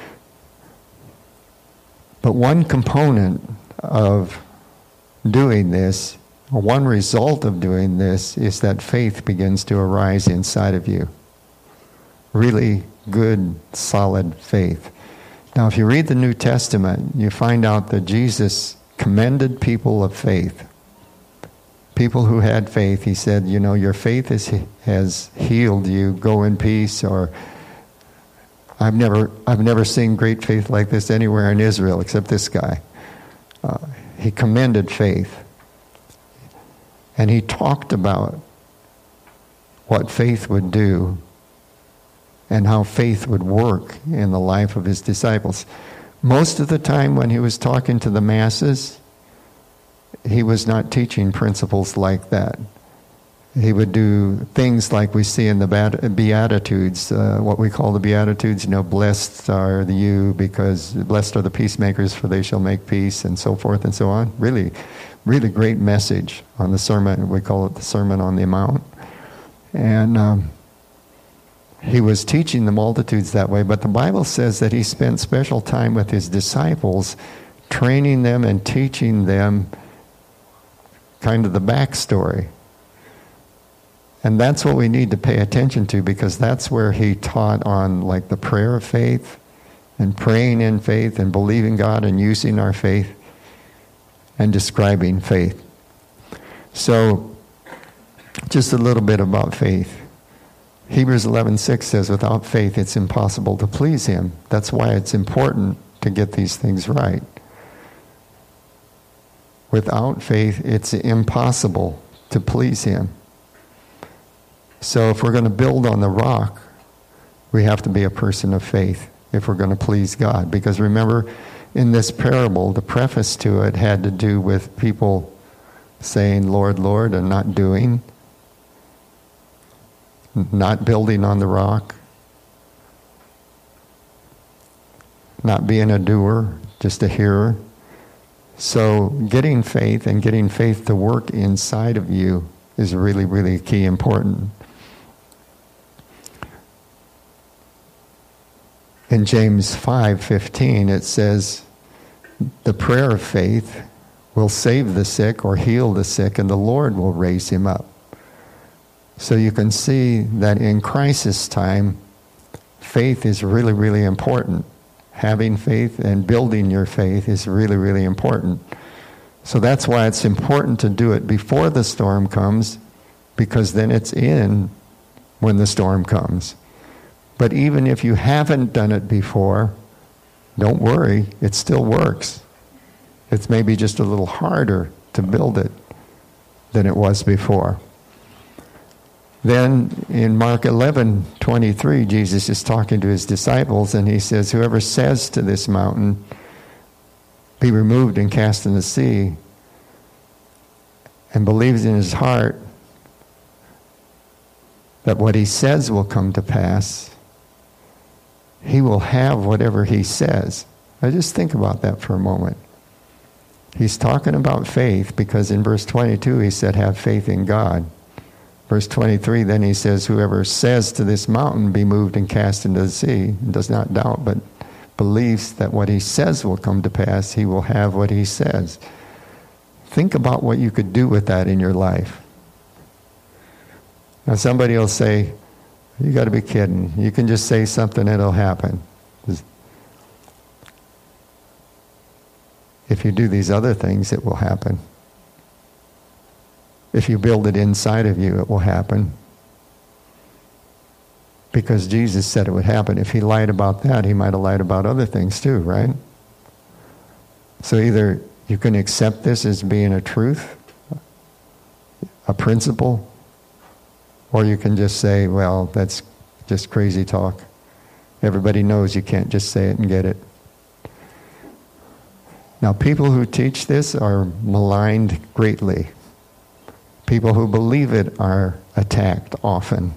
But one component of doing this, or one result of doing this, is that faith begins to arise inside of you. Really good, solid faith. Now, if you read the New Testament, you find out that Jesus commended people of faith. People who had faith. He said, your faith has healed you. Go in peace. Or I've never seen great faith like this anywhere in Israel except this guy. He commended faith. And he talked about what faith would do and how faith would work in the life of his disciples. Most of the time when he was talking to the masses, he was not teaching principles like that. He would do things like we see in the Beatitudes, what we call the Beatitudes, blessed are blessed are the peacemakers, for they shall make peace, and so forth and so on. Really really great message on the sermon. We call it the Sermon on the Mount. And he was teaching the multitudes that way, but the Bible says that he spent special time with his disciples, training them and teaching them kind of the backstory. And that's what we need to pay attention to, because that's where he taught on like the prayer of faith and praying in faith and believing God and using our faith and describing faith. So just a little bit about faith. Hebrews 11:6 says, without faith it's impossible to please him. That's why it's important to get these things right. Without faith it's impossible to please him. So if we're going to build on the rock, we have to be a person of faith if we're going to please God. Because remember, in this parable, the preface to it had to do with people saying, Lord, Lord, and not doing. Not building on the rock, not being a doer, just a hearer. So getting faith and getting faith to work inside of you is really, really key important. In James 5:15 it says, the prayer of faith will save the sick or heal the sick, and the Lord will raise him up. So you can see that in crisis time, faith is really, really important. Having faith and building your faith is really, really important. So that's why it's important to do it before the storm comes, because then it's in when the storm comes. But even if you haven't done it before, don't worry, it still works. It's maybe just a little harder to build it than it was before. Then in Mark 11:23, Jesus is talking to his disciples, and he says, whoever says to this mountain, be removed and cast in the sea, and believes in his heart that what he says will come to pass, he will have whatever he says. Now just think about that for a moment. He's talking about faith because in verse 22 he said, have faith in God. Verse 23, then he says, whoever says to this mountain, be moved and cast into the sea, and does not doubt, but believes that what he says will come to pass, he will have what he says. Think about what you could do with that in your life. Now somebody will say, you got to be kidding. You can just say something, it'll happen. If you do these other things, it will happen. If you build it inside of you, it will happen. Because Jesus said it would happen. If he lied about that, he might have lied about other things too, right? So either you can accept this as being a truth, a principle, or you can just say, well, that's just crazy talk. Everybody knows you can't just say it and get it. Now, people who teach this are maligned greatly. People who believe it are attacked often.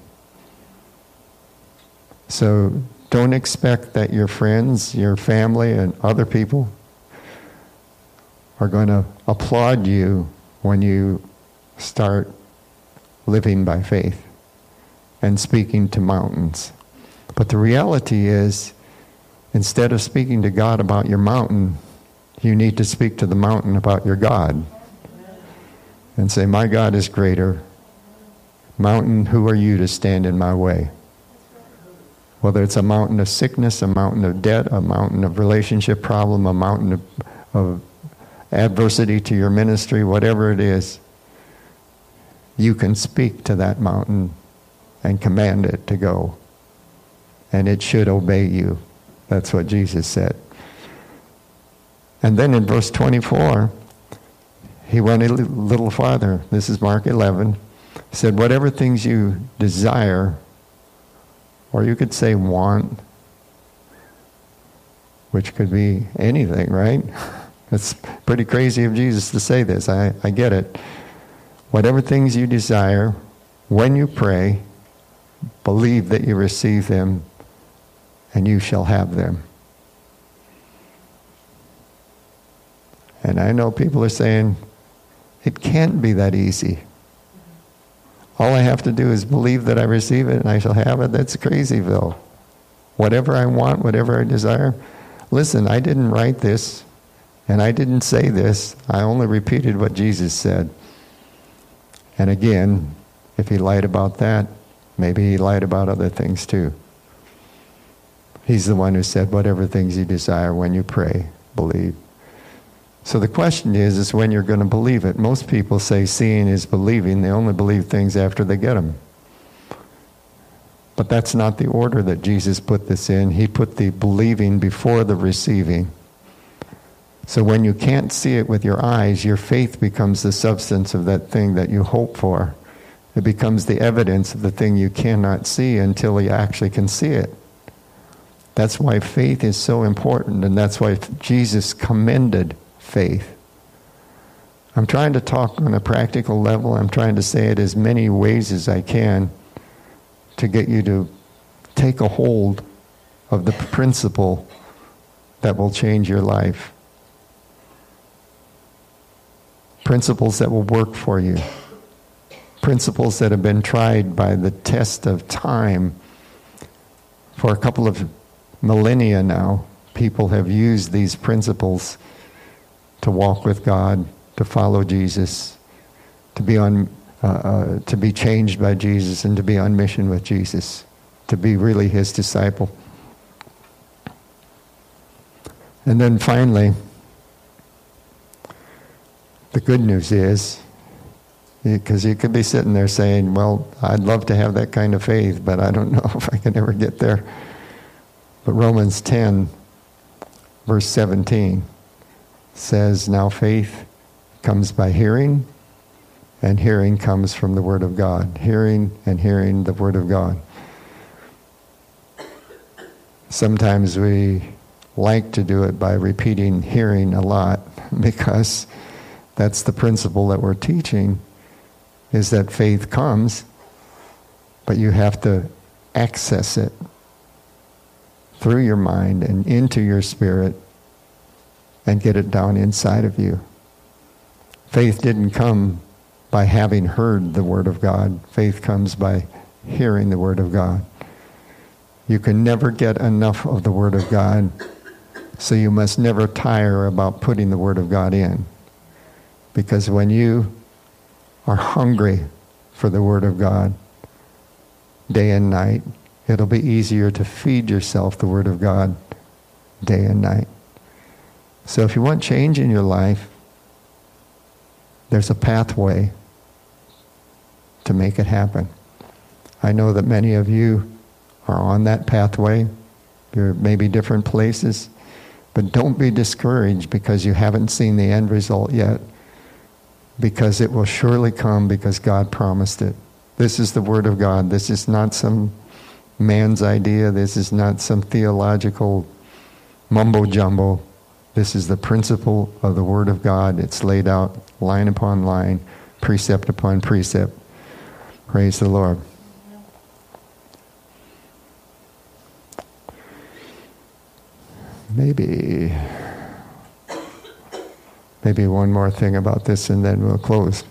So don't expect that your friends, your family, and other people are going to applaud you when you start living by faith and speaking to mountains. But the reality is, instead of speaking to God about your mountain, you need to speak to the mountain about your God. And say, my God is greater. Mountain, who are you to stand in my way? Whether it's a mountain of sickness, a mountain of debt, a mountain of relationship problem, a mountain of adversity to your ministry, whatever it is, you can speak to that mountain and command it to go. And it should obey you. That's what Jesus said. And then in verse 24, he went a little farther. This is Mark 11. He said, whatever things you desire, or you could say want, which could be anything, right? It's pretty crazy of Jesus to say this. I get it. Whatever things you desire, when you pray, believe that you receive them, and you shall have them. And I know people are saying, It can't be that easy. All I have to do is believe that I receive it and I shall have it. That's crazyville. Whatever I want, whatever I desire. Listen, I didn't write this and I didn't say this. I only repeated what Jesus said. And again, if he lied about that, maybe he lied about other things too. He's the one who said, whatever things you desire when you pray, believe. So the question is when you're going to believe it. Most people say seeing is believing. They only believe things after they get them. But that's not the order that Jesus put this in. He put the believing before the receiving. So when you can't see it with your eyes, your faith becomes the substance of that thing that you hope for. It becomes the evidence of the thing you cannot see until you actually can see it. That's why faith is so important, and that's why Jesus commended faith. I'm trying to talk on a practical level. I'm trying to say it as many ways as I can to get you to take a hold of the principle that will change your life. Principles that will work for you. Principles that have been tried by the test of time. For a couple of millennia now, people have used these principles to walk with God, to follow Jesus, to be changed by Jesus, and to be on mission with Jesus, to be really his disciple. And then finally, the good news is, because you could be sitting there saying, well, I'd love to have that kind of faith, but I don't know if I can ever get there. But Romans 10, verse 17, says, now faith comes by hearing, and hearing comes from the Word of God. Hearing and hearing the Word of God. Sometimes we like to do it by repeating hearing a lot, because that's the principle that we're teaching, is that faith comes, but you have to access it through your mind and into your spirit and get it down inside of you. Faith didn't come by having heard the Word of God. Faith comes by hearing the Word of God. You can never get enough of the Word of God, so you must never tire about putting the Word of God in. Because when you are hungry for the Word of God, day and night, it'll be easier to feed yourself the Word of God day and night. So if you want change in your life, there's a pathway to make it happen. I know that many of you are on that pathway. You're maybe different places. But don't be discouraged because you haven't seen the end result yet. Because it will surely come, because God promised it. This is the Word of God. This is not some man's idea. This is not some theological mumbo-jumbo. This is the principle of the Word of God. It's laid out line upon line, precept upon precept. Praise the Lord. Maybe one more thing about this and then we'll close.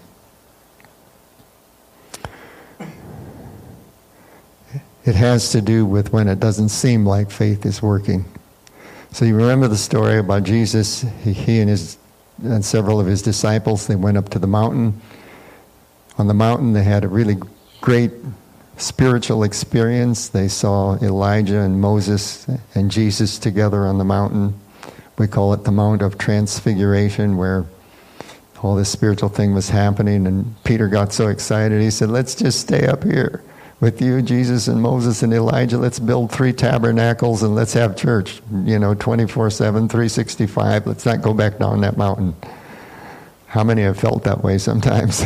It has to do with when it doesn't seem like faith is working. So you remember the story about Jesus. He and several of his disciples, they went up to the mountain. On the mountain they had a really great spiritual experience. They saw Elijah and Moses and Jesus together on the mountain. We call it the Mount of Transfiguration, where all this spiritual thing was happening. And Peter got so excited, he said, let's just stay up here with you, Jesus and Moses and Elijah. Let's build 3 tabernacles and let's have church, 24/7, 365. Let's not go back down that mountain. How many have felt that way sometimes?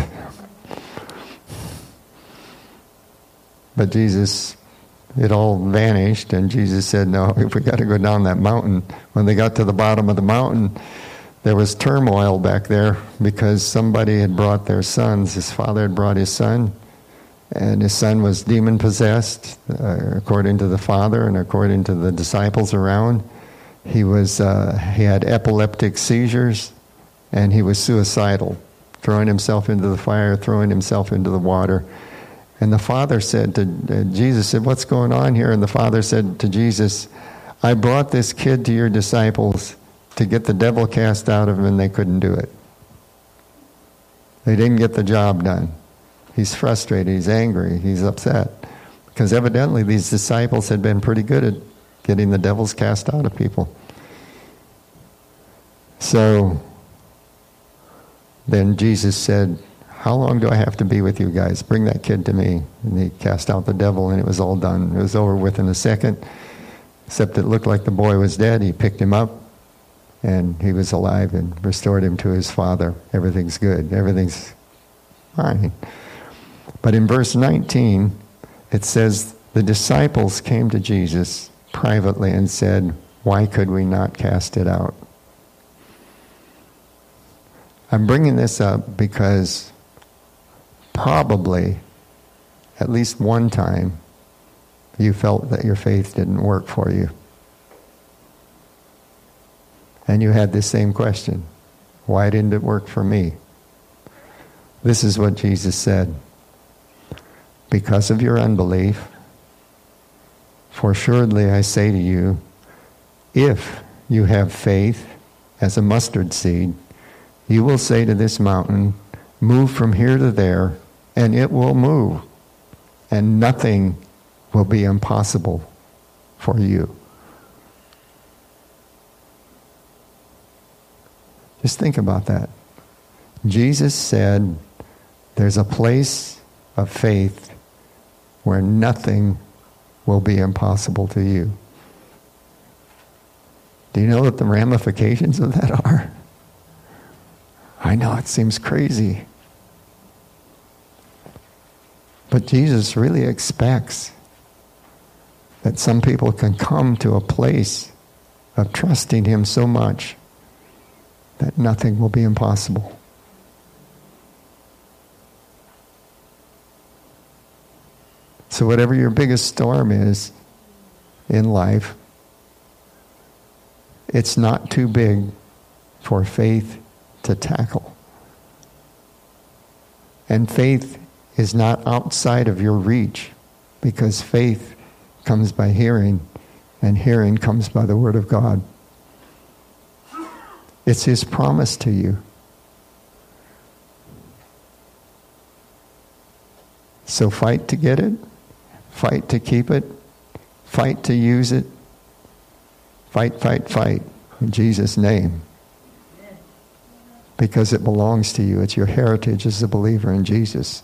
But Jesus, it all vanished, and Jesus said, no, if we got to go down that mountain. When they got to the bottom of the mountain, there was turmoil back there because somebody had brought their sons. His father had brought his son, and his son was demon-possessed, according to the father and according to the disciples around. He had epileptic seizures, and he was suicidal, throwing himself into the fire, throwing himself into the water. And the Father said to Jesus, said, "What's going on here?" And the Father said to Jesus, "I brought this kid to your disciples to get the devil cast out of him, and they couldn't do it. They didn't get the job done." He's frustrated, he's angry, he's upset. Because evidently these disciples had been pretty good at getting the devils cast out of people. So then Jesus said, "How long do I have to be with you guys? Bring that kid to me." And he cast out the devil, and it was all done. It was over within a second, except it looked like the boy was dead. He picked him up, and he was alive and restored him to his father. Everything's good. Everything's fine. But in verse 19, it says, the disciples came to Jesus privately and said, "Why could we not cast it out?" I'm bringing this up because probably at least one time you felt that your faith didn't work for you. And you had this same question: why didn't it work for me? This is what Jesus said: "Because of your unbelief, for assuredly I say to you, if you have faith as a mustard seed, you will say to this mountain, 'Move from here to there,' and it will move, and nothing will be impossible for you." Just think about that. Jesus said there's a place of faith where nothing will be impossible to you. Do you know what the ramifications of that are? I know it seems crazy. But Jesus really expects that some people can come to a place of trusting him so much that nothing will be impossible. So whatever your biggest storm is in life, it's not too big for faith to tackle. And faith is not outside of your reach, because faith comes by hearing, and hearing comes by the Word of God. It's his promise to you. So fight to get it. Fight to keep it. Fight to use it. Fight, fight, fight. In Jesus' name. Because it belongs to you. It's your heritage as a believer in Jesus.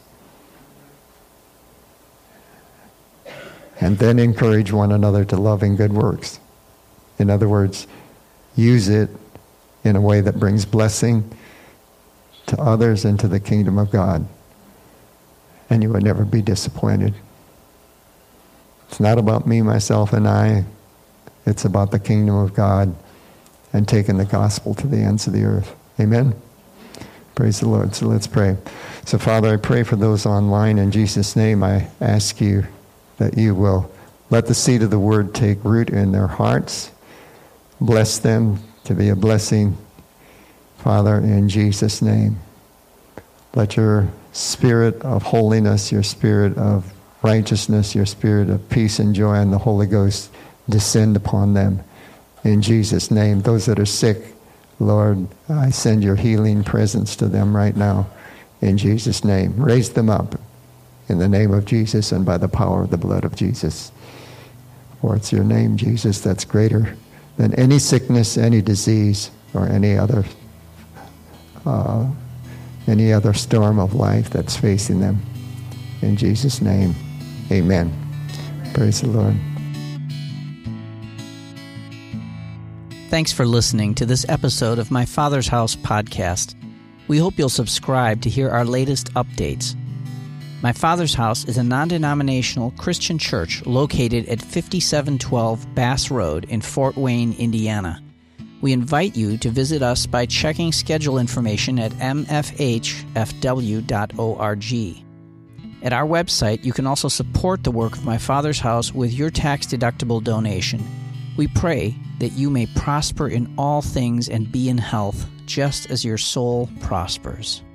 And then encourage one another to love and good works. In other words, use it in a way that brings blessing to others and to the kingdom of God. And you would never be disappointed. It's not about me, myself, and I. It's about the kingdom of God and taking the gospel to the ends of the earth. Amen? Praise the Lord. So let's pray. So Father, I pray for those online. In Jesus' name, I ask you that you will let the seed of the word take root in their hearts. Bless them to be a blessing, Father, in Jesus' name. Let your spirit of holiness, your spirit of righteousness, your spirit of peace and joy and the Holy Ghost descend upon them in Jesus' name. Those that are sick, Lord, I send your healing presence to them right now in Jesus' name. Raise them up in the name of Jesus and by the power of the blood of Jesus. For it's your name, Jesus, that's greater than any sickness, any disease, or any other storm of life that's facing them. In Jesus' name, amen. Praise the Lord. Thanks for listening to this episode of My Father's House podcast. We hope you'll subscribe to hear our latest updates. My Father's House is a non-denominational Christian church located at 5712 Bass Road in Fort Wayne, Indiana. We invite you to visit us by checking schedule information at mfhfw.org. At our website, you can also support the work of My Father's House with your tax-deductible donation. We pray that you may prosper in all things and be in health, just as your soul prospers.